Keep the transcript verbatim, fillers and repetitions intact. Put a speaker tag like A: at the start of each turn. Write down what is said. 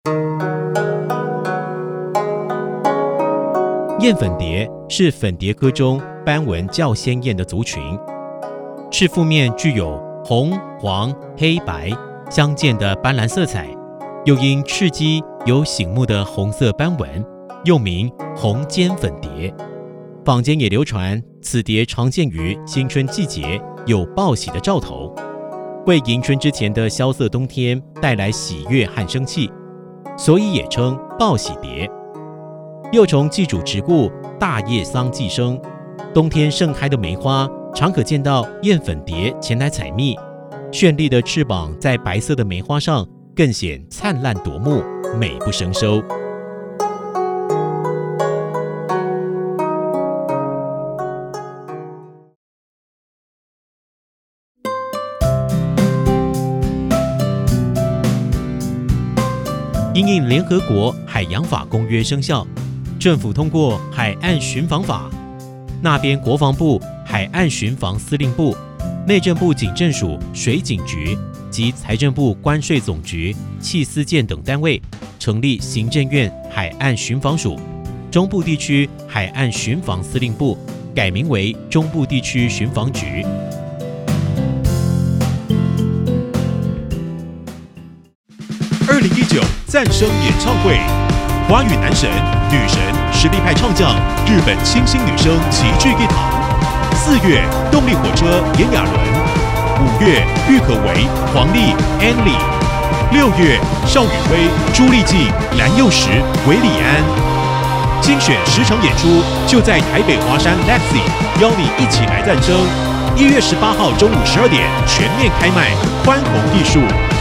A: 燕粉蝶是粉蝶科中斑纹较鲜艳的族群，翅腹面具有红、黄、黑白相间的斑斓色彩，又因翅基有醒目的红色斑纹，又名红尖粉蝶。坊间也流传此蝶常见于新春季节，有报喜的兆头，为迎春之前的萧瑟冬天带来喜悦和生气，所以也称报喜蝶。幼虫寄主植物大叶桑寄生，冬天盛开的梅花常可见到燕粉蝶前来采蜜，绚丽的翅膀在白色的梅花上更显灿烂夺目，美不胜收。因应联合国海洋法公约生效，政府通过海岸巡防法，那边国防部海岸巡防司令部、内政部警政署水警局及财政部关税总局缉私舰等单位成立行政院海岸巡防署，中部地区海岸巡防司令部改名为中部地区巡防局。
B: 二零一九赞声演唱会，华语男神、女神、实力派唱将、日本清新女生齐聚一堂。四月，动力火车炎亚纶；五月，郁可唯、黄丽、Annie；六月，邵雨薇、朱丽静、蓝又时、韦礼安。精选十场演出，就在台北华山 Lexi， 邀你一起来赞声。一月十八号中午十二点全面开卖，宽宏艺术。